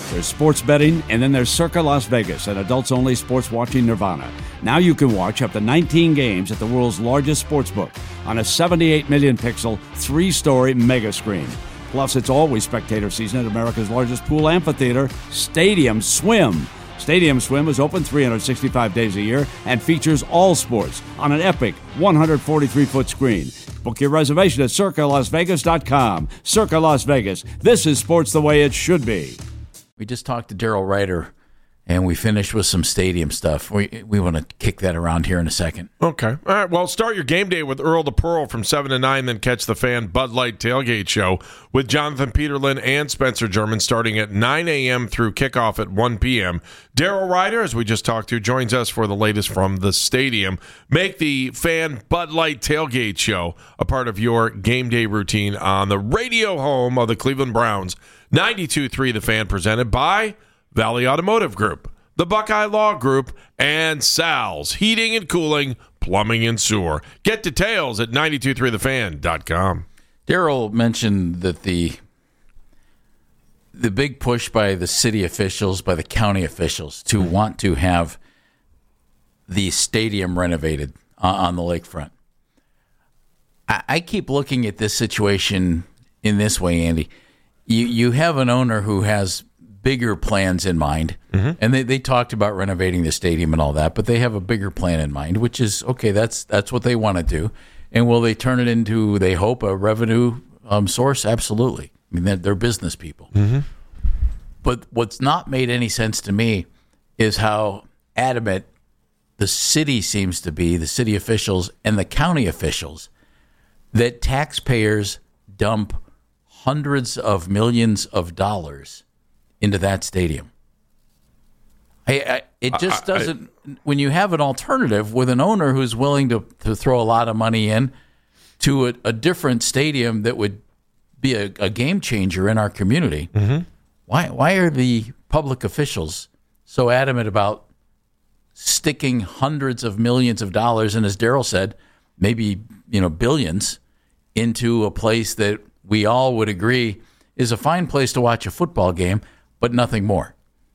There's sports betting, and then there's Circa Las Vegas, an adults-only sports watching nirvana. Now you can watch up to 19 games at the world's largest sportsbook on a 78 million pixel, 3-story mega screen. Plus, it's always spectator season at America's largest pool amphitheater, Stadium Swim. Stadium Swim is open 365 days a year and features all sports on an epic 143-foot screen. Book your reservation at CircaLasVegas.com. Circa Las Vegas. This is sports the way it should be. We just talked to Daryl Ryder, and we finished with some stadium stuff. We want to kick that around here in a second. Okay. All right. Well, start your game day with Earl to Pearl from 7 to 9, then catch the Fan Bud Light Tailgate Show with Jonathan Peterlin and Spencer German starting at 9 a.m. through kickoff at 1 p.m. Daryl Ryder, as we just talked to, joins us for the latest from the stadium. Make the Fan Bud Light Tailgate Show a part of your game day routine on the radio home of the Cleveland Browns. 92.3 The Fan, presented by Valley Automotive Group, the Buckeye Law Group, and Sal's Heating and Cooling, Plumbing and Sewer. Get details at 923thefan.com. Daryl mentioned that the big push by the city officials, by the county officials, to want to have the stadium renovated on the lakefront. I keep looking at this situation in this way, Andy. You have an owner who has bigger plans in mind, and they talked about renovating the stadium and all that, but they have a bigger plan in mind, which is, okay, that's what they want to do. And will they turn it into, they hope, a revenue source? Absolutely. I mean, they're business people. But what's not made any sense to me is how adamant the city seems to be, the city officials and the county officials, that taxpayers dump hundreds of millions of dollars into that stadium. It just doesn't. When you have an alternative with an owner who's willing to throw a lot of money in to a different stadium that would be a game changer in our community, why are the public officials so adamant about sticking hundreds of millions of dollars, and as Daryl said, maybe billions, into a place that we all would agree is a fine place to watch a football game, but nothing more?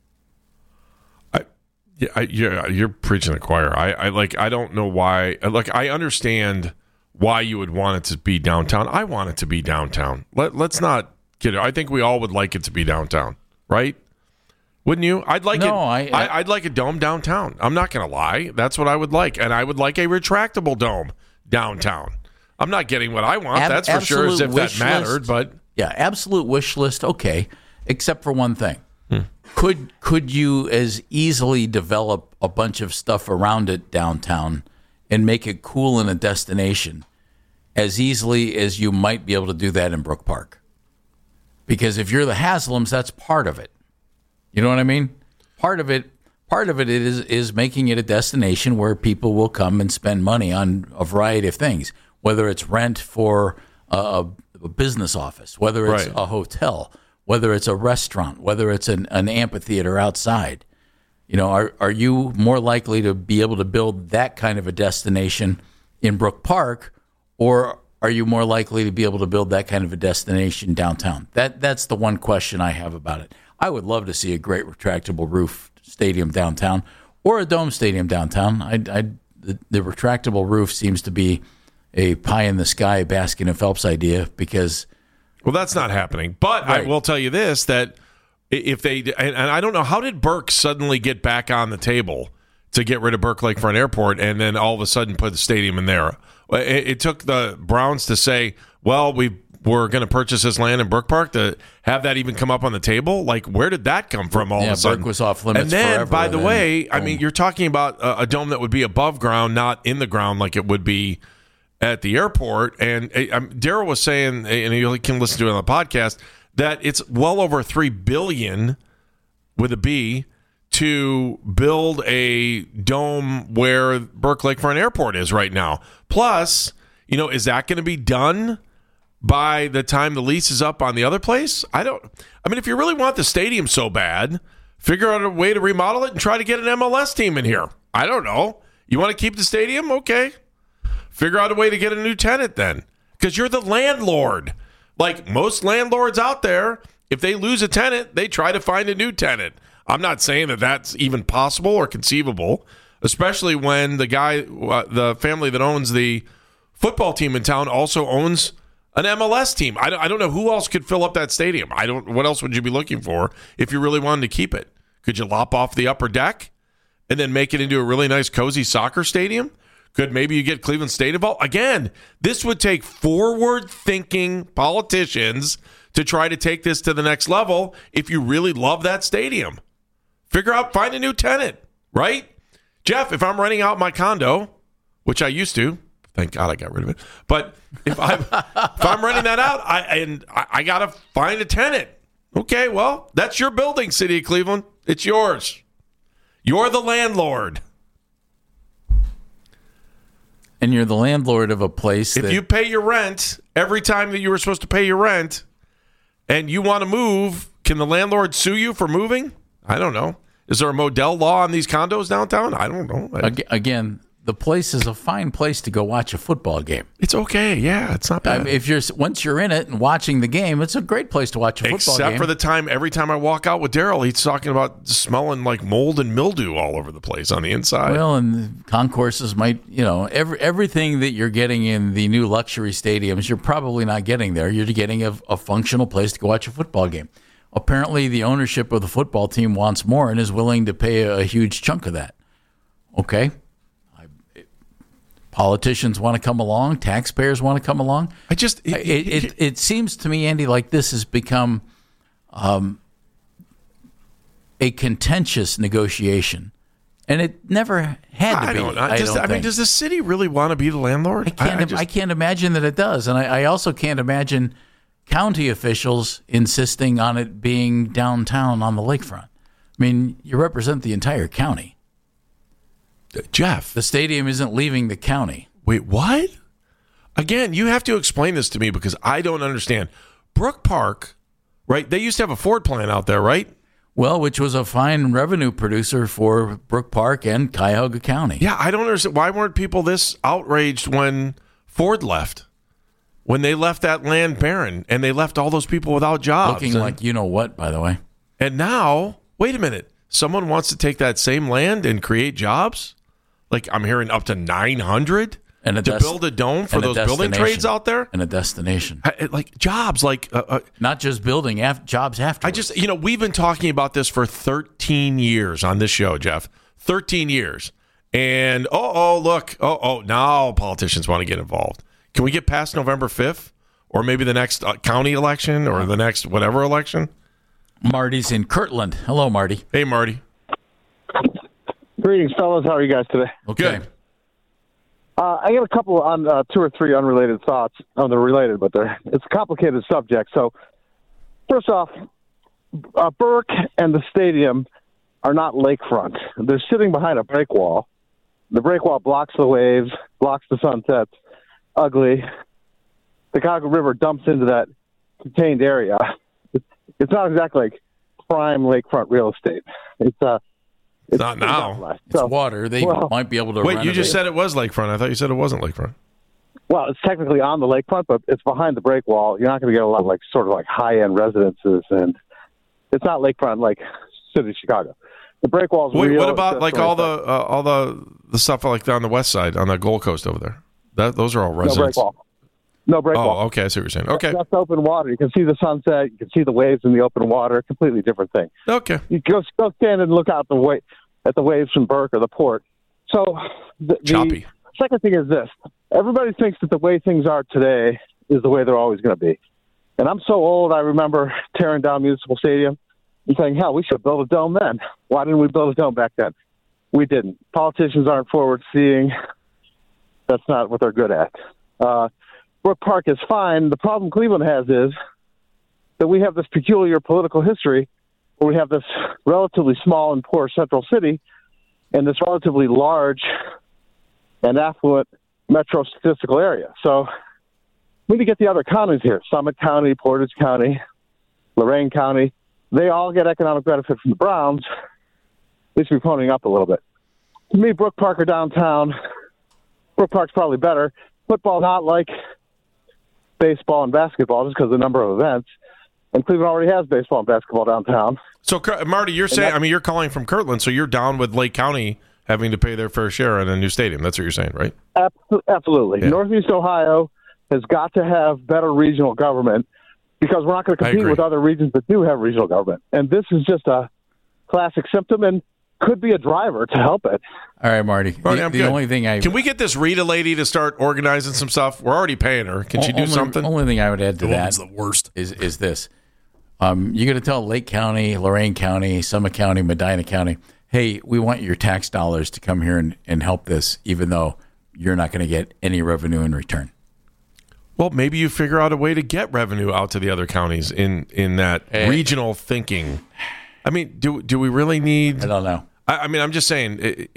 You're preaching the choir. I don't know why. I understand why you would want it to be downtown. I want it to be downtown. Let's not kid it. I think we all would like it to be downtown, right? Wouldn't you? I'd like I'd like a dome downtown. I'm not going to lie. That's what I would like, and I would like a retractable dome downtown. I'm not getting what I want. That's for sure, as if that mattered. But yeah, absolute wish list. Okay, except for one thing. Could you as easily develop a bunch of stuff around it downtown and make it cool in a destination as easily as you might be able to do that in Brook Park? Because if you're the Haslams, that's part of it. You know what I mean? Part of it is making it a destination where people will come and spend money on a variety of things, whether it's rent for a business office, whether it's a hotel, whether it's a restaurant, whether it's an amphitheater outside. Are you more likely to be able to build that kind of a destination in Brook Park, or are you more likely to be able to build that kind of a destination downtown? That's the one question I have about it. I would love to see a great retractable roof stadium downtown or a dome stadium downtown. The retractable roof seems to be a pie-in-the-sky Baskin and Phelps idea because... Well, that's not happening. But I will tell you this, that if they... And I don't know, how did Burke suddenly get back on the table to get rid of Burke Lakefront Airport and then all of a sudden put the stadium in there? It took the Browns to say, well, we're going to purchase this land in Brook Park, to have that even come up on the table. Like, where did that come from all of a sudden? Burke was off limits and then, forever. By the way, I mean, you're talking about a dome that would be above ground, not in the ground like it would be at the airport. And Daryl was saying, and you can listen to it on the podcast, that it's well over $3 billion with a B to build a dome where Burke Lakefront Airport is right now. Plus, is that going to be done by the time the lease is up on the other place? If you really want the stadium so bad, figure out a way to remodel it and try to get an MLS team in here. I don't know. You want to keep the stadium? Okay. Figure out a way to get a new tenant then, because you're the landlord. Like most landlords out there, If they lose a tenant, they try to find a new tenant. I'm not saying that that's even possible or conceivable, especially when the family that owns the football team in town also owns an MLS team. I don't know who else could fill up that stadium. What else would you be looking for if you really wanted to keep it? Could you lop off the upper deck and then make it into a really nice, cozy soccer stadium? Could maybe you get Cleveland State involved? Again, this would take forward-thinking politicians to try to take this to the next level if you really love that stadium. Find a new tenant, right? Jeff, if I'm renting out my condo, which I used to, thank God I got rid of it, but if I'm renting that out, I got to find a tenant. Okay, well, that's your building, City of Cleveland. It's yours. You're the landlord. And you're the landlord of a place If you pay your rent every time that you were supposed to pay your rent and you want to move, can the landlord sue you for moving? I don't know. Is there a Modell law on these condos downtown? I don't know. Again, the place is a fine place to go watch a football game. It's okay. Yeah, it's not bad. Once you're in it and watching the game, it's a great place to watch a football game. Except for the time, every time I walk out with Daryl, he's talking about smelling like mold and mildew all over the place on the inside. Well, and concourses might, everything that you're getting in the new luxury stadiums, you're probably not getting there. You're getting a functional place to go watch a football game. Apparently, the ownership of the football team wants more and is willing to pay a huge chunk of that. Okay. Politicians want to come along. Taxpayers want to come along. It seems to me, Andy, like this has become a contentious negotiation, and it never had to be. I don't think. Does the city really want to be the landlord? I can't imagine that it does, and I also can't imagine county officials insisting on it being downtown on the lakefront. I mean, you represent the entire county. Jeff. The stadium isn't leaving the county. Wait, what? Again, you have to explain this to me because I don't understand. Brook Park, right? They used to have a Ford plant out there, right? Well, which was a fine revenue producer for Brook Park and Cuyahoga County. Yeah, I don't understand. Why weren't people this outraged when Ford left? When they left that land barren and they left all those people without jobs. Looking like you know what, by the way. And now, wait a minute. Someone wants to take that same land and create jobs? Like I'm hearing up to 900 to build a dome for those building trades out there? And a destination. Like jobs, not just building, jobs afterwards. We've been talking about this for 13 years on this show, Jeff. 13 years. And, now politicians want to get involved. Can we get past November 5th? Or maybe the next county election or the next whatever election? Marty's in Kirtland. Hello, Marty. Hey, Marty. Greetings, fellas. How are you guys today? Okay. Good. I got a couple on 2 or 3 unrelated thoughts. They're related, but it's a complicated subject. So, first off, Burke and the stadium are not lakefront. They're sitting behind a break wall. The break wall blocks the waves, blocks the sunsets. Ugly. The Cuyahoga River dumps into that contained area. It's not exactly like prime lakefront real estate. It's not now. It's water. They might be able to Wait, renovate. you just said it was lakefront. I thought you said it wasn't lakefront. Well, it's technically on the lakefront, but it's behind the break wall. You're not going to get a lot of sort of high-end residences, and it's not lakefront like City of Chicago. The break wall's real. What about all the stuff like on the west side, on the Gold Coast over there? Those are all residents. No break wall. Oh, okay. I see what you're saying. Okay. That's open water. You can see the sunset. You can see the waves in the open water. Completely different thing. Okay. You go stand and look out at the waves from Burke or the port. So the second thing is this. Everybody thinks that the way things are today is the way they're always going to be. And I'm so old, I remember tearing down Municipal Stadium and saying, hell, we should build a dome then. Why didn't we build a dome back then? We didn't. Politicians aren't forward-seeing. That's not what they're good at. Brook Park is fine. The problem Cleveland has is that we have this peculiar political history where we have this relatively small and poor central city and this relatively large and affluent metro statistical area. So we need to get the other counties here, Summit County, Portage County, Lorain County. They all get economic benefit from the Browns. At least we're ponying up a little bit. To me, Brook Park or downtown, Brook Park's probably better. Football, not like baseball and basketball, just because of the number of events. and Cleveland already has baseball and basketball downtown. So, Marty, you're saying, you're calling from Kirtland, so you're down with Lake County having to pay their fair share on a new stadium. That's what you're saying, right? Absolutely. Yeah. Northeast Ohio has got to have better regional government because we're not going to compete with other regions that do have regional government. And this is just a classic symptom and could be a driver to help it. All right, Marty. The only thing Can we get this Rita lady to start organizing some stuff? We're already paying her. Can she do something? The only thing I would add to that the worst. is this. You're going to tell Lake County, Lorain County, Summit County, Medina County, hey, we want your tax dollars to come here and help this, even though you're not going to get any revenue in return. Well, maybe you figure out a way to get revenue out to the other counties in that regional thinking. I mean, do we really need? I don't know. I'm just saying,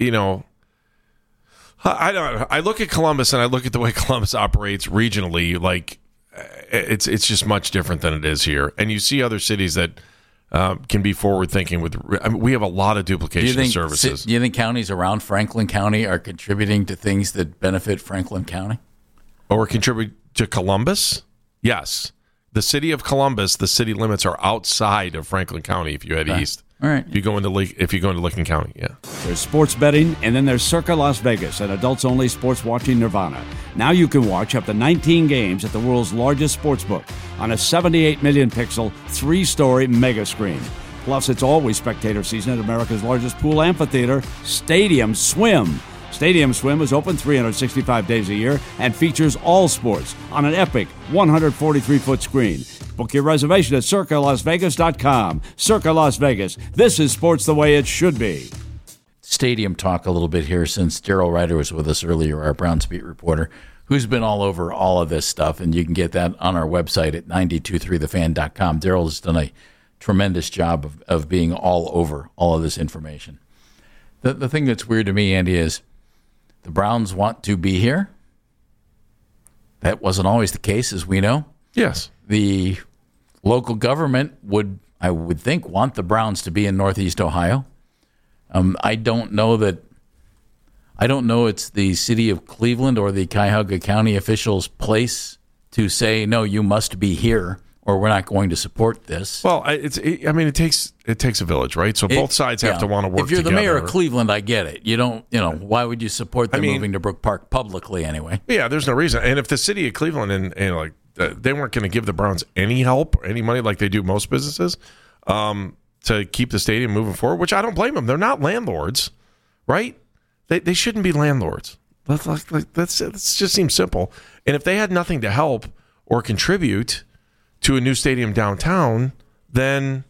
I don't know. I look at Columbus and I look at the way Columbus operates regionally. Like it's just much different than it is here. And you see other cities that can be forward thinking. We have a lot of duplication of services. Do you think counties around Franklin County are contributing to things that benefit Franklin County, or contribute to Columbus? Yes. The city of Columbus, the city limits are outside of Franklin County if you head east. All right. If you go into Licking County, yeah. There's sports betting, and then there's Circa Las Vegas, an adults-only sports watching nirvana. Now you can watch up to 19 games at the world's largest sports book on a 78 million pixel, 3-story mega screen. Plus, it's always spectator season at America's largest pool amphitheater, Stadium Swim. Stadium Swim is open 365 days a year and features all sports on an epic 143-foot screen. Book your reservation at CircaLasVegas.com. Circa Las Vegas. This is sports the way it should be. Stadium talk a little bit here since Daryl Ryder was with us earlier, our Browns beat reporter, who's been all over all of this stuff, and you can get that on our website at 923thefan.com. Daryl has done a tremendous job of being all over all of this information. The thing that's weird to me, Andy, is the Browns want to be here. That wasn't always the case, as we know. Yes. The local government would, I would think, want the Browns to be in Northeast Ohio. I don't know it's the city of Cleveland or the Cuyahoga County officials' place to say, no, you must be here or we're not going to support this. Well, it takes a village, right? So both sides have to want to work together. If you're the mayor of Cleveland, I get it. You don't, why would you support them moving to Brook Park publicly anyway? Yeah, there's no reason. And if the city of Cleveland and they weren't going to give the Browns any help or any money like they do most businesses to keep the stadium moving forward, which I don't blame them. They're not landlords, right? They shouldn't be landlords. That just seems simple. And if they had nothing to help or contribute to a new stadium downtown, then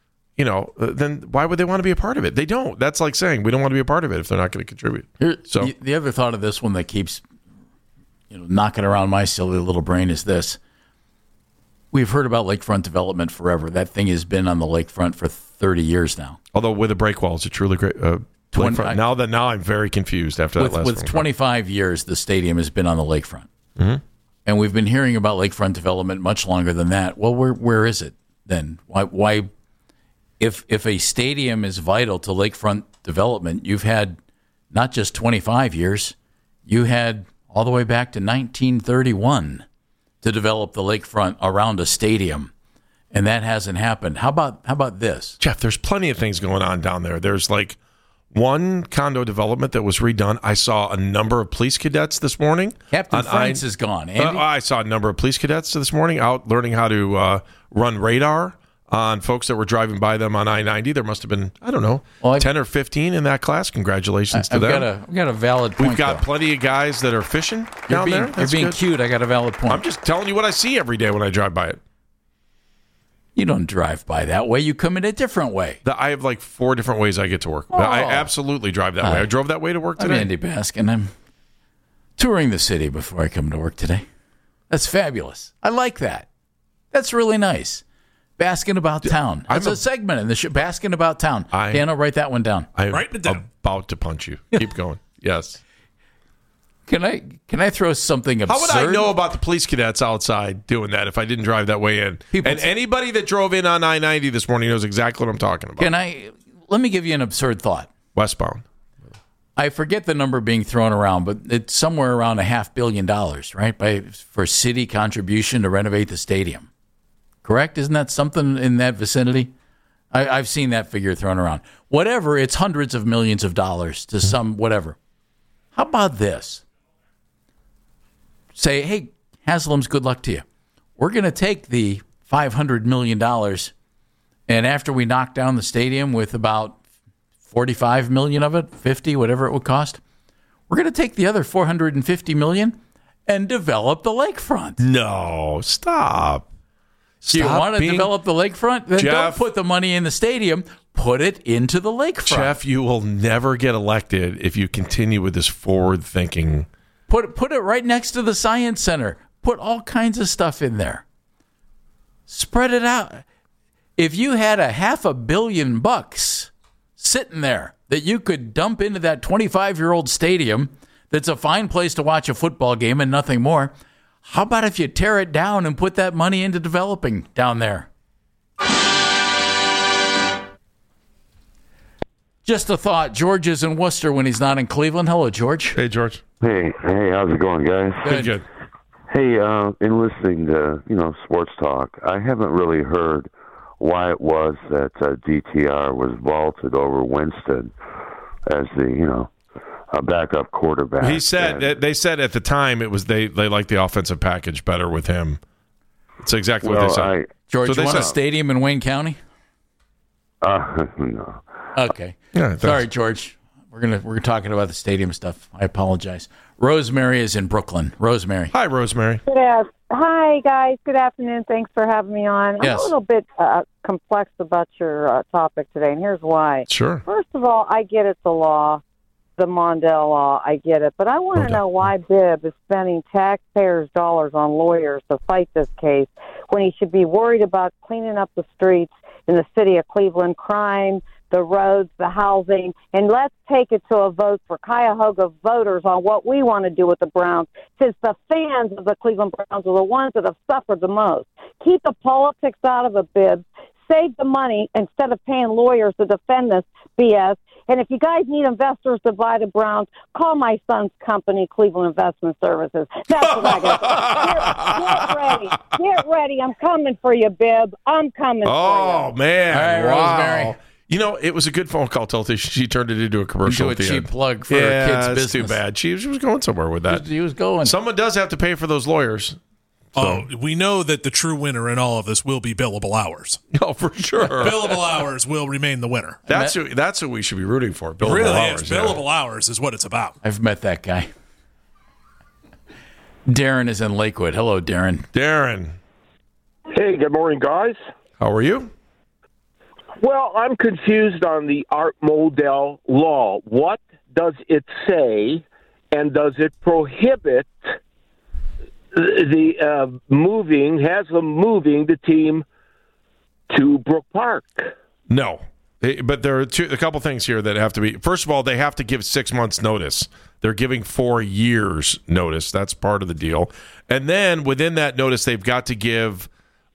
why would they want to be a part of it? They don't. That's like saying we don't want to be a part of it if they're not going to contribute. So the other thought of this one that keeps knocking around my silly little brain is this. We've heard about lakefront development forever. That thing has been on the lakefront for 30 years now. Although with a break wall, it's a truly great lakefront. Now I'm very confused after that last one. With 25 years, the stadium has been on the lakefront. Mm-hmm. And we've been hearing about lakefront development much longer than that. Well, where is it then? Why if a stadium is vital to lakefront development, you've had not just 25 years, you had all the way back to 1931 to develop the lakefront around a stadium, and that hasn't happened. How about this? Jeff, there's plenty of things going on down there. There's like one condo development that was redone. I saw a number of police cadets this morning. Captain France is gone. Andy? I saw a number of police cadets this morning out learning how to run radar on folks that were driving by them on I-90. There must have been, 10 or 15 in that class. Congratulations to them. I've got a valid point. We've got plenty of guys that are fishing down there. You're being cute. I got a valid point. I'm just telling you what I see every day when I drive by it. You don't drive by that way. You come in a different way. I have like 4 different ways I get to work. I absolutely drive that way. I drove that way to work today. I'm Andy Baskin. I'm touring the city before I come to work today. That's fabulous. I like that. That's really nice. Baskin About Town. That's a segment in the show. Baskin About Town. Dan, I'll write that one down. I'm about to punch you. Keep going. Yes. Can I throw something absurd? How would I know about the police cadets outside doing that if I didn't drive that way in? Anybody that drove in on I-90 this morning knows exactly what I'm talking about. Let me give you an absurd thought. Westbound. I forget the number being thrown around, but it's somewhere around $500 million, right? For city contribution to renovate the stadium. correct? Isn't that something in that vicinity? I've seen that figure thrown around. Whatever, it's hundreds of millions of dollars to some whatever. How about this? Say, hey, Haslam's, good luck to you. We're going to take the $500 million, and after we knock down the stadium with about 45 million of it, 50, whatever it would cost, we're going to take the other 450 million and develop the lakefront. No, stop. Do you want to develop the lakefront? Then Jeff, don't put the money in the stadium. Put it into the lakefront. Jeff, you will never get elected if you continue with this forward thinking. Put it right next to the Science Center. Put all kinds of stuff in there. Spread it out. If you had $500 million sitting there that you could dump into that 25-year-old stadium that's a fine place to watch a football game and nothing more, how about if you tear it down and put that money into developing down there? Just a thought. George is in Worcester when he's not in Cleveland. Hello, George. Hey, George. Hey, how's it going, guys? Good. Hey, in listening to, sports talk, I haven't really heard why it was that DTR was vaulted over Winston as the, a backup quarterback. He said they said at the time it was they liked the offensive package better with him. That's exactly what they said. George, you want a stadium in Wayne County? No. Okay. Yeah, sorry, George. We're talking about the stadium stuff. I apologize. Rosemary is in Brooklyn. Rosemary. Hi, Rosemary. Hi, guys. Good afternoon. Thanks for having me on. Yes. I'm a little bit complex about your topic today, and here's why. Sure. First of all, I get it's the law, the Mondale law. I get it. But I want to know why Bibb is spending taxpayers' dollars on lawyers to fight this case when he should be worried about cleaning up the streets in the city of Cleveland, crime, the roads, the housing, and let's take it to a vote for Cuyahoga voters on what we want to do with the Browns, since the fans of the Cleveland Browns are the ones that have suffered the most. Keep the politics out of it, Bibb. Save the money instead of paying lawyers to defend this BS. And if you guys need investors to buy the Browns, call my son's company, Cleveland Investment Services. That's what I got. Get ready. I'm coming for you, Bibb. I'm coming for you. Oh, man. All right, wow. Rosemary. It was a good phone call till she turned it into a commercial. Do a cheap plug for her kids' business. It's too bad. She was going somewhere with that. He was going. Someone does have to pay for those lawyers. So. Oh, we know that the true winner in all of this will be billable hours. Oh, for sure. Billable hours will remain the winner. That's who we should be rooting for. Billable really hours. Is. Billable hours is what it's about. I've met that guy. Darren is in Lakewood. Hello, Darren. Darren. Hey, good morning, guys. How are you? Well, I'm confused on the Art Modell law. What does it say, and does it prohibit the Haslam moving the team to Brook Park? No. But there are a couple things here that have to be. First of all, they have to give 6 months notice. They're giving 4 years notice. That's part of the deal. And then within that notice, they've got to give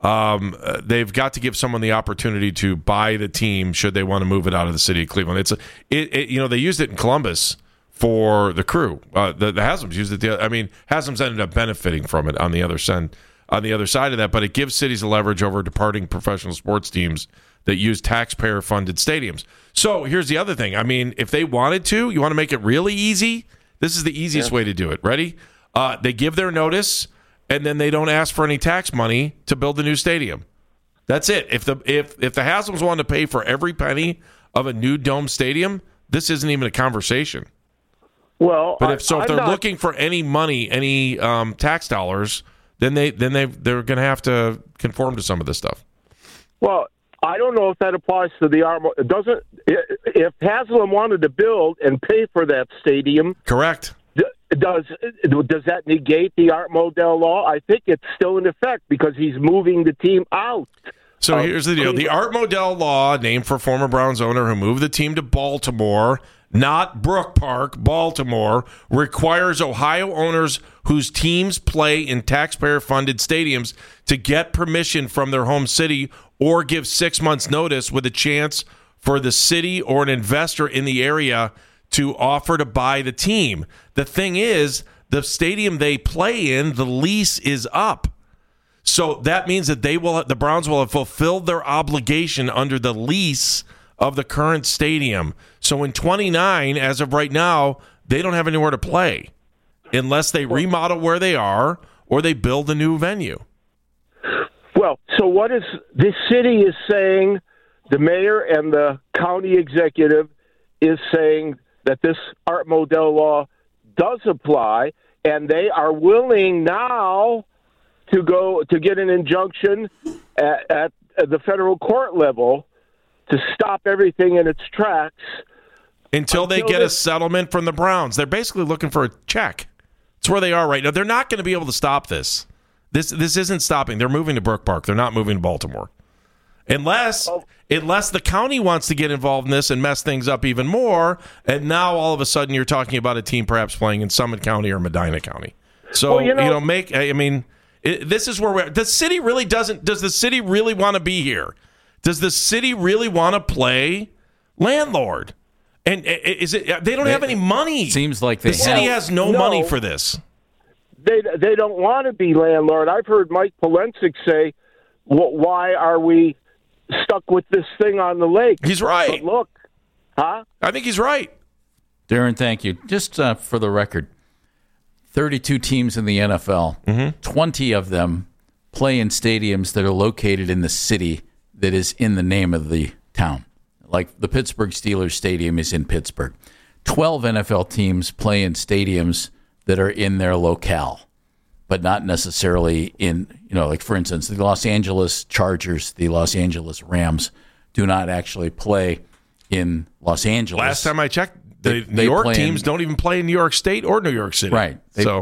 someone the opportunity to buy the team should they want to move it out of the city of Cleveland. They used it in Columbus for the Crew. The Haslams used it. Haslam's ended up benefiting from it on the other side of that, but it gives cities a leverage over departing professional sports teams that use taxpayer-funded stadiums. So here's the other thing. If they wanted to, you want to make it really easy? This is the easiest way to do it. Ready? They give their notice, and then they don't ask for any tax money to build a new stadium. That's it. If the Haslams wanted to pay for every penny of a new dome stadium, this isn't even a conversation. Well, but if they're looking for any money, any tax dollars, then they're going to have to conform to some of this stuff. Well, I don't know if that applies to the Art. If Haslam wanted to build and pay for that stadium, correct. Does that negate the Art Modell law? I think it's still in effect because he's moving the team out. So here's the deal. The Art Modell law, named for former Browns owner who moved the team to Baltimore, not Brook Park, Baltimore, requires Ohio owners whose teams play in taxpayer-funded stadiums to get permission from their home city or give 6 months' notice with a chance for the city or an investor in the area to offer to buy the team. The thing is, the stadium they play in, the lease is up. So that means that the Browns will have fulfilled their obligation under the lease of the current stadium. So in 29, as of right now, they don't have anywhere to play unless they remodel where they are or they build a new venue. Well, so what is this city is saying, the mayor and the county executive is saying that this Art Modell law does apply, and they are willing now to go to get an injunction at the federal court level to stop everything in its tracks until they get a settlement from the Browns. They're basically looking for a check. It's where they are right now. They're not going to be able to stop this. This isn't stopping. They're moving to Brook Park. They're not moving to Baltimore. Unless the county wants to get involved in this and mess things up even more, and now all of a sudden you're talking about a team perhaps playing in Summit County or Medina County. So, this is where the city really doesn't. Does the city really want to be here? Does the city really want to play landlord? And is it? They don't have any money. Seems like the city has no money for this. They don't want to be landlord. I've heard Mike Polensik say, "Why are we stuck with this thing on the lake?" He's right. But look, huh? I think he's right. Darren, thank you. Just for the record, 32 teams in the NFL. 20 of them play in stadiums that are located in the city that is in the name of the town. Like the Pittsburgh Steelers Stadium is in Pittsburgh. 12 NFL teams play in stadiums that are in their locale, but not necessarily in, like for instance, the Los Angeles Chargers, the Los Angeles Rams do not actually play in Los Angeles. Last time I checked, the New York teams don't even play in New York State or New York City. Right.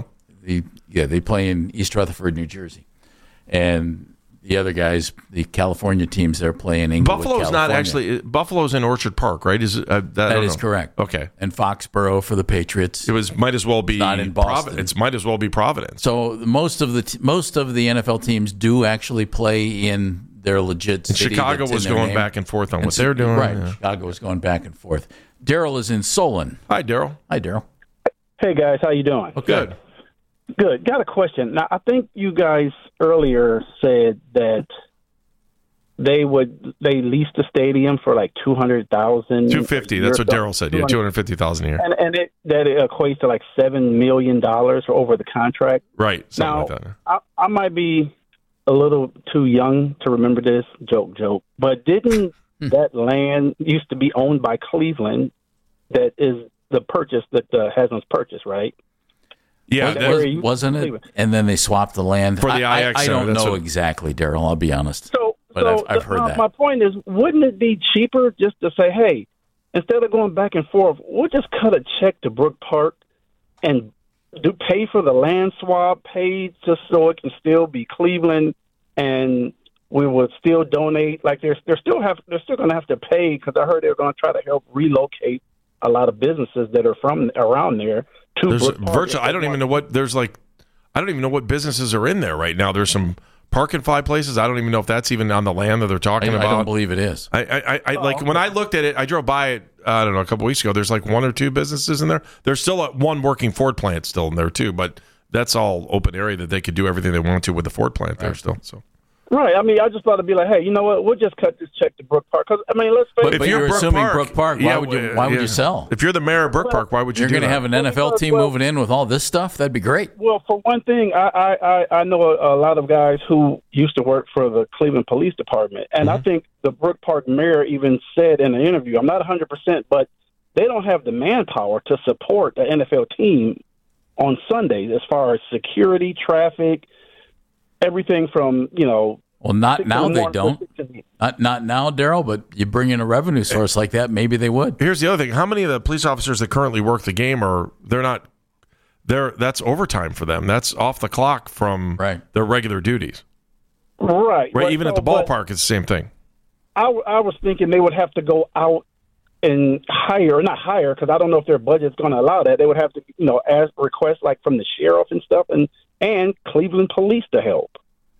They play in East Rutherford, New Jersey. And the other guys, the California teams, they're playing in Inglewood, Buffalo's California. not actually. Buffalo's in Orchard Park, right? That is correct. Okay. And Foxborough for the Patriots. Might as well be not in Boston. Providence. Might as well be Providence. So most of the NFL teams do actually play in their legit city. Chicago was going back and forth on what they're doing. Right. Yeah. Chicago was going back and forth. Daryl is in Solon. Hi, Daryl. Hi, Daryl. Hey, guys. How you doing? Good. Good. Got a question. Now, I think you guys earlier said that they leased the stadium for like $200,000, $250,000. That's what Daryl said. Yeah, $250,000 a year, and it equates to like $7 million for over the contract. Right. Now, like that. I might be a little too young to remember this. Joke. But didn't that land used to be owned by Cleveland? That is the purchase that Haslam's purchased, right? Yeah, wasn't it? And then they swapped the land for the IX. I don't know exactly, Daryl. I'll be honest. I've heard that. My point is, wouldn't it be cheaper just to say, hey, instead of going back and forth, we'll just cut a check to Brook Park and pay for the land swap, pay just so it can still be Cleveland, and we would still donate. Like they're still going to have to pay, because I heard they're going to try to help relocate a lot of businesses that are from around there to Brook Park. I don't even know what businesses are in there right now. There's some Park and Fly places. I don't even know if that's even on the land that they're talking about. I don't believe it is. When I looked at it, I drove by it, I don't know, a couple weeks ago. There's like one or two businesses in there. There's still one working Ford plant still in there too, but that's all open area that they could do everything they want to with the Ford plant there still. So. Right. I mean, I just thought it'd be like, hey, you know what? We'll just cut this check to Brook Park. Because I mean, let's face it. But you're assuming Brook Park. Why would you sell? If you're the mayor of Brook Park, why would you? You're going to have an NFL team moving in with all this stuff? That'd be great. Well, for one thing, I know a lot of guys who used to work for the Cleveland Police Department, and I think the Brook Park mayor even said in an interview, I'm not 100%, but they don't have the manpower to support the NFL team on Sundays as far as security, traffic, everything from Well, not now they don't. Not now, Daryl, but you bring in a revenue source like that, maybe they would. Here's the other thing. How many of the police officers that currently work the game that's overtime for them. That's off the clock from their regular duties. Right. Even at the ballpark, it's the same thing. I was thinking they would have to go out and not hire, because I don't know if their budget's going to allow that. They would have to, ask requests like from the sheriff and stuff and Cleveland police to help.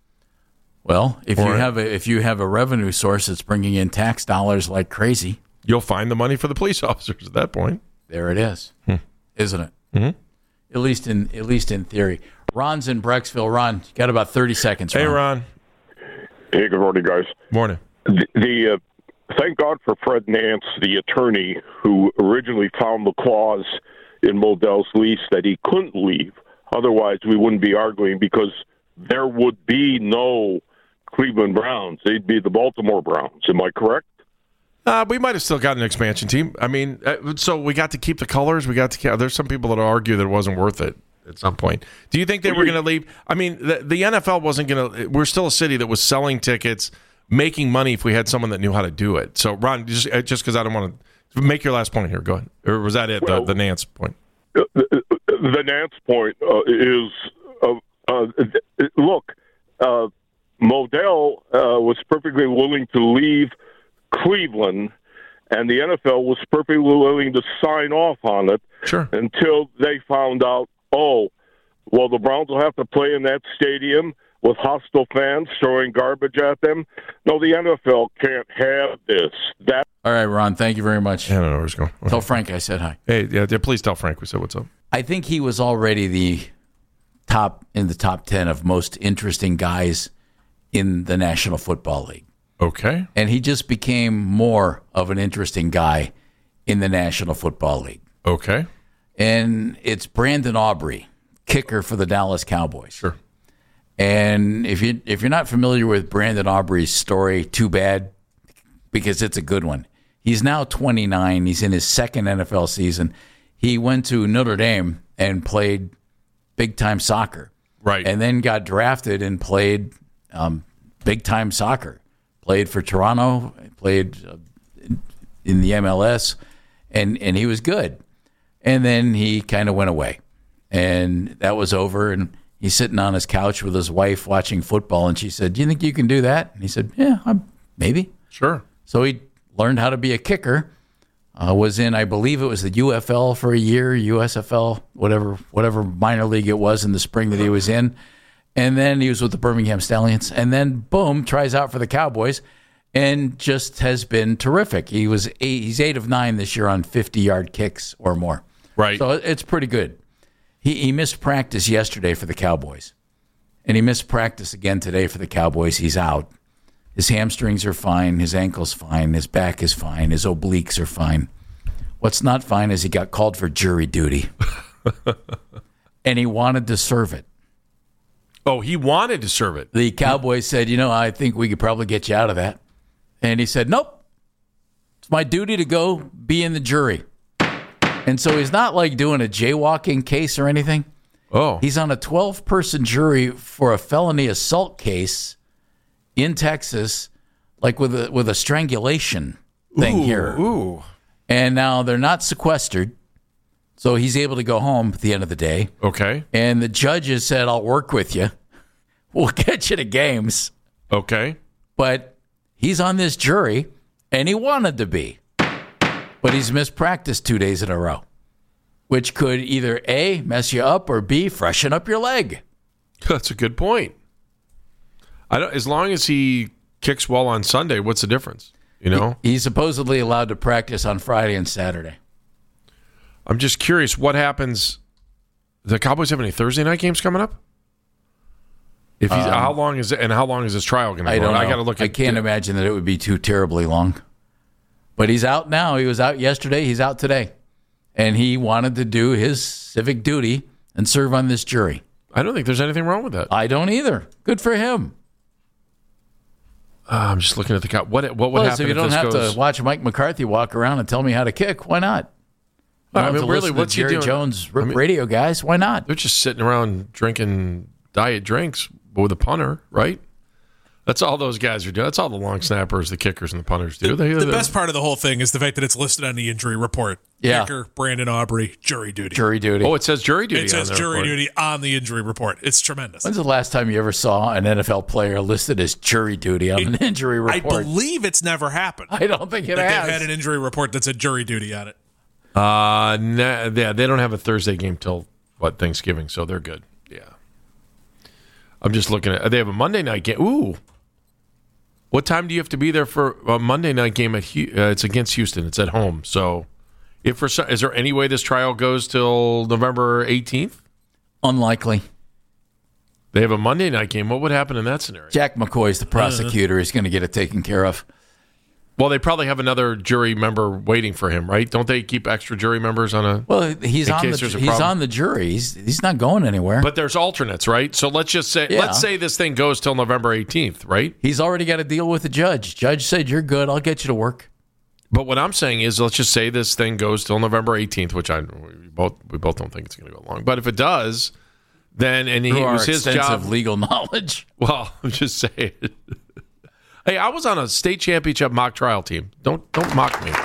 Well, if you have a revenue source that's bringing in tax dollars like crazy, you'll find the money for the police officers at that point. There it is, isn't it? Mm-hmm. At least in theory. Ron's in Brecksville. Ron, you got about 30 seconds. Hey, Ron. Hey, good morning, guys. Morning. Thank God for Fred Nance, the attorney who originally found the clause in Modell's lease that he couldn't leave. Otherwise, we wouldn't be arguing because there would be no Cleveland Browns. They'd be the Baltimore Browns. Am I correct? We might have still got an expansion team. I mean, so we got to keep the colors. There's some people that argue that it wasn't worth it at some point. Do you think they were going to leave? I mean, the NFL wasn't going to. We're still a city that was selling tickets, making money if we had someone that knew how to do it. So, Ron, just because I don't want to make your last point here. Go ahead. Or was that it? Well, the Nance point. The Nance point is look. Modell was perfectly willing to leave Cleveland, and the NFL was perfectly willing to sign off on it until they found out, the Browns will have to play in that stadium with hostile fans throwing garbage at them. No, the NFL can't have this. All right, Ron, thank you very much. I don't know where he's going. Okay. Tell Frank I said hi. Hey, yeah, please tell Frank we said what's up. I think he was already in the top 10 of most interesting guys in the National Football League. Okay. And he just became more of an interesting guy in the National Football League. Okay. And it's Brandon Aubrey, kicker for the Dallas Cowboys. Sure. And if you're not familiar with Brandon Aubrey's story, too bad, because it's a good one. He's now 29. He's in his second NFL season. He went to Notre Dame and played big-time soccer. Right. And then got drafted and played big-time soccer. Played for Toronto, played in the MLS, and he was good. And then he kind of went away. And that was over, and he's sitting on his couch with his wife watching football, and she said, "Do you think you can do that?" And he said, "Yeah, maybe." Sure. So he learned how to be a kicker. Was in, I believe it was the UFL for a year, USFL, whatever minor league it was in the spring that he was in. And then he was with the Birmingham Stallions. And then, boom, tries out for the Cowboys and just has been terrific. He's 8 of 9 this year on 50-yard kicks or more. Right. So it's pretty good. He missed practice yesterday for the Cowboys. And he missed practice again today for the Cowboys. He's out. His hamstrings are fine. His ankle's fine. His back is fine. His obliques are fine. What's not fine is he got called for jury duty. And he wanted to serve it. Oh, he wanted to serve it. The Cowboys said, I think we could probably get you out of that. And he said, nope. It's my duty to go be in the jury. And so he's not like doing a jaywalking case or anything. Oh. He's on a 12-person jury for a felony assault case in Texas, like with a strangulation thing here. Ooh. And now they're not sequestered, so he's able to go home at the end of the day. Okay. And the judges said, I'll work with you. We'll get you to games. Okay. But he's on this jury, and he wanted to be. But he's missed practice 2 days in a row, which could either A, mess you up, or B, freshen up your leg. That's a good point. As long as he kicks well on Sunday, what's the difference? He's supposedly allowed to practice on Friday and Saturday. I'm just curious, what happens? The Cowboys have any Thursday night games coming up? If he's, how long is it? And how long is this trial going to go? I don't know. I got to look. I can't imagine that it would be too terribly long. But he's out now. He was out yesterday. He's out today, and he wanted to do his civic duty and serve on this jury. I don't think there's anything wrong with that. I don't either. Good for him. I'm just looking at the count. What would happen if you don't have to watch Mike McCarthy walk around and tell me how to kick? Why not? I mean, really, what's he doing? Jerry Jones radio guys? Why not? They're just sitting around drinking diet drinks with a punter, right? That's all those guys are doing. That's all the long snappers, the kickers, and the punters do. The best part of the whole thing is the fact that it's listed on the injury report. Yeah. Kicker, Brandon Aubrey, jury duty. Jury duty. Oh, it says jury duty. It says jury duty on the injury report. It's tremendous. When's the last time you ever saw an NFL player listed as jury duty on an injury report? I believe it's never happened. I don't think it has. They've had an injury report that said jury duty on it. Yeah, they don't have a Thursday game till Thanksgiving, so they're good. Yeah. I'm just looking at. They have a Monday night game. Ooh. What time do you have to be there for a Monday night game? It's against Houston. It's at home. So, is there any way this trial goes till November 18th? Unlikely. They have a Monday night game. What would happen in that scenario? Jack McCoy's the prosecutor. He's going to get it taken care of. Well, they probably have another jury member waiting for him, right? Don't they keep extra jury members on a? Well, he's on the jury. He's not going anywhere. But there's alternates, right? So let's say this thing goes till November 18th, right? He's already got to deal with the judge. Judge said, "You're good. I'll get you to work." But what I'm saying is, let's just say this thing goes till November 18th, which we both don't think it's going to go long. But if it does, then it was his job. Legal knowledge. Well, I'm just saying. Hey, I was on a state championship mock trial team. Don't mock me.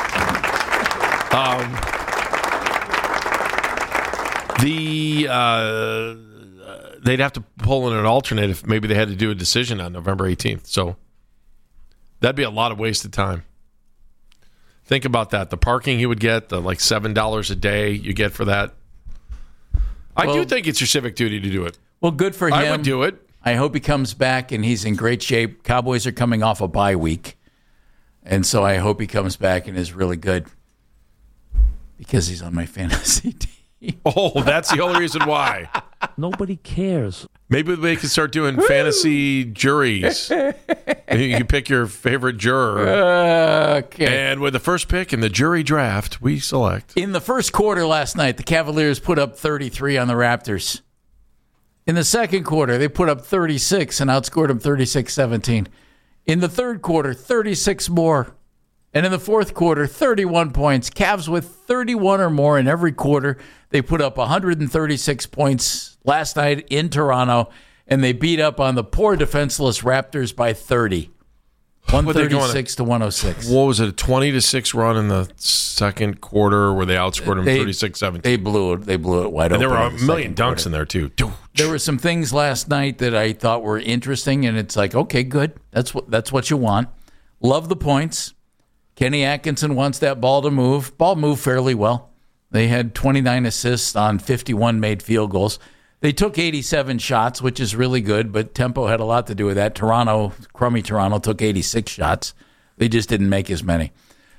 They'd have to pull in an alternate if maybe they had to do a decision on November 18th. So that'd be a lot of wasted time. Think about that. The parking he would get, the like $7 a day you get for that. I do think it's your civic duty to do it. Well, good for him. I would do it. I hope he comes back and he's in great shape. Cowboys are coming off a bye week. And so I hope he comes back and is really good because he's on my fantasy team. Oh, that's the only reason why. Nobody cares. Maybe they can start doing fantasy juries. You pick your favorite juror. Okay. And with the first pick in the jury draft, we select. In the first quarter last night, the Cavaliers put up 33 on the Raptors. In the second quarter, they put up 36 and outscored them 36-17. In the third quarter, 36 more. And in the fourth quarter, 31 points. Cavs with 31 or more in every quarter. They put up 136 points last night in Toronto, and they beat up on the poor defenseless Raptors by 30. 136 to 106. What was it, a 20-6 run in the second quarter where they outscored them 36-17? They blew it wide open. And there were a million dunks in there, too. There were some things last night that I thought were interesting, and it's like, okay, good. That's what you want. Love the points. Kenny Atkinson wants that ball to move. Ball moved fairly well. They had 29 assists on 51 made field goals. They took 87 shots, which is really good, but tempo had a lot to do with that. Crummy Toronto took 86 shots. They just didn't make as many.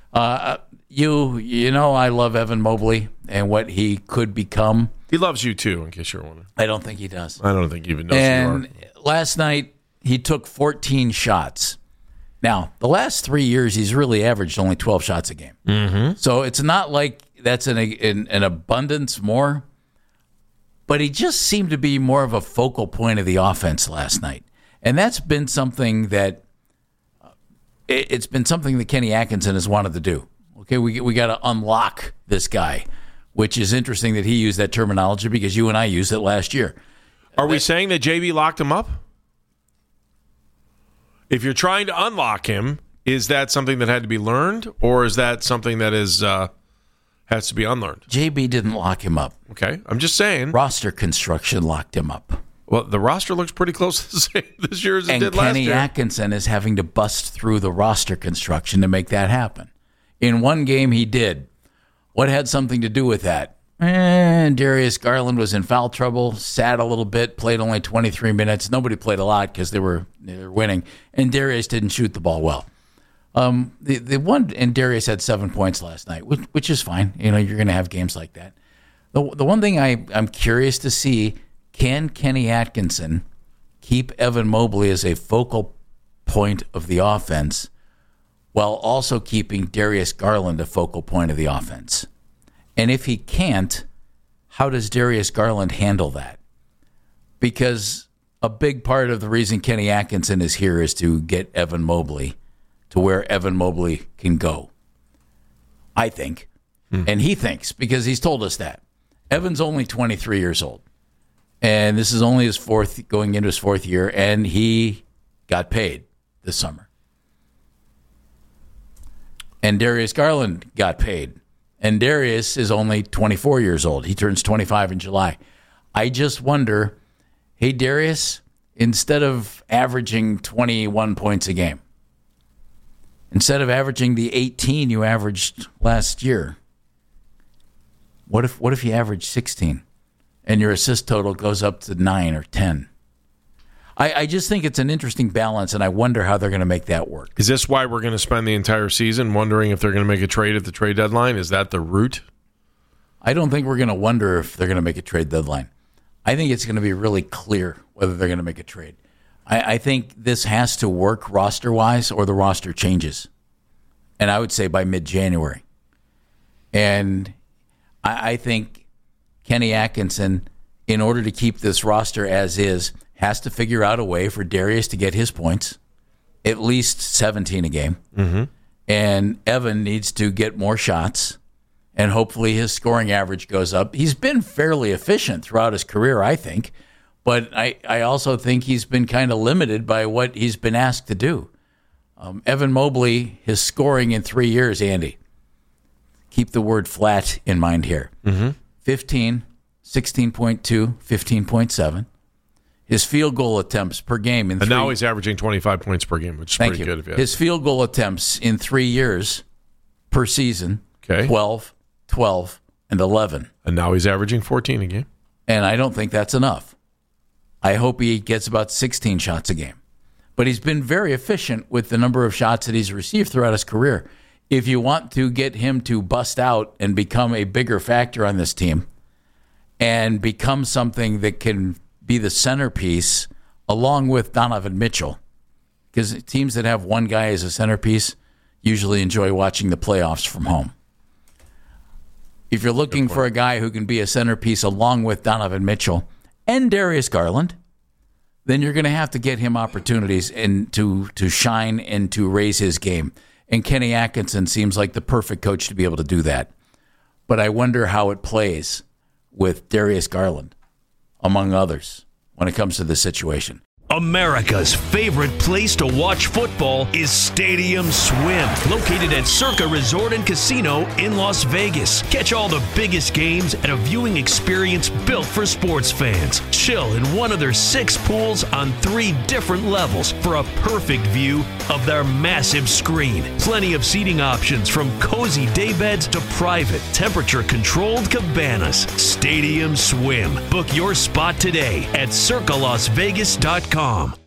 You know I love Evan Mobley and what he could become. He loves you, too, in case you're wondering. I don't think he does. I don't think he even knows and who you are. Last night, he took 14 shots. Now, the last 3 years, he's really averaged only 12 shots a game. Mm-hmm. So it's not like that's an abundance more. But he just seemed to be more of a focal point of the offense last night. And that's been something that it's been something that Kenny Atkinson has wanted to do. Okay, we got to unlock this guy, which is interesting that he used that terminology because you and I used it last year. Are we saying that JB locked him up? If you're trying to unlock him, is that something that had to be learned, or is that something that is has to be unlearned? JB didn't lock him up. Okay, I'm just saying. Roster construction locked him up. Well, the roster looks pretty close to the same this year as it did last year. And Kenny Atkinson is having to bust through the roster construction to make that happen. In one game, he did. What had something to do with that? Darius Garland was in foul trouble, sat a little bit, played only 23 minutes. Nobody played a lot because they were winning. And Darius didn't shoot the ball well. The one, and Darius had 7 points last night, which is fine. You know, you're going to have games like that. The one thing I'm curious to see, can Kenny Atkinson keep Evan Mobley as a focal point of the offense while also keeping Darius Garland a focal point of the offense? And if he can't, how does Darius Garland handle that? Because a big part of the reason Kenny Atkinson is here is to get Evan Mobley to where Evan Mobley can go, I think. And he thinks, because he's told us that. Evan's only 23 years old. And this is only his going into his fourth year, and he got paid this summer. And Darius Garland got paid. And Darius is only 24 years old. He turns 25 in July. I just wonder, hey, Darius, instead of averaging 21 points a game, instead of averaging the 18 you averaged last year, what if you average 16 and your assist total goes up to 9 or 10? I just think it's an interesting balance, and I wonder how they're going to make that work. Is this why we're going to spend the entire season wondering if they're going to make a trade at the trade deadline? Is that the route? I don't think we're going to wonder if they're going to make a trade deadline. I think it's going to be really clear whether they're going to make a trade. I think this has to work roster-wise or the roster changes. And I would say by mid-January. And I think Kenny Atkinson, in order to keep this roster as is, has to figure out a way for Darius to get his points, at least 17 a game. Mm-hmm. And Evan needs to get more shots, and hopefully his scoring average goes up. He's been fairly efficient throughout his career, I think, but I also think he's been kind of limited by what he's been asked to do. Evan Mobley, his scoring in 3 years, Andy, keep the word flat in mind here. Mm-hmm. 15, 16.2, 15.7. His field goal attempts per game in and now he's averaging 25 points per game, which is pretty good. His field goal attempts in 3 years per season, 12, 12, and 11. And now he's averaging 14 a game. And I don't think that's enough. I hope he gets about 16 shots a game. But he's been very efficient with the number of shots that he's received throughout his career. If you want to get him to bust out and become a bigger factor on this team and become something that can be the centerpiece along with Donovan Mitchell, because teams that have one guy as a centerpiece usually enjoy watching the playoffs from home. If you're looking for a guy who can be a centerpiece along with Donovan Mitchell and Darius Garland, then you're going to have to get him opportunities and to shine and to raise his game. And Kenny Atkinson seems like the perfect coach to be able to do that. But I wonder how it plays with Darius Garland, among others, when it comes to this situation. America's favorite place to watch football is Stadium Swim, located at Circa Resort and Casino in Las Vegas. Catch all the biggest games at a viewing experience built for sports fans. Chill in one of their 6 pools on 3 different levels for a perfect view of their massive screen. Plenty of seating options from cozy daybeds to private, temperature-controlled cabanas. Stadium Swim. Book your spot today at circalasvegas.com.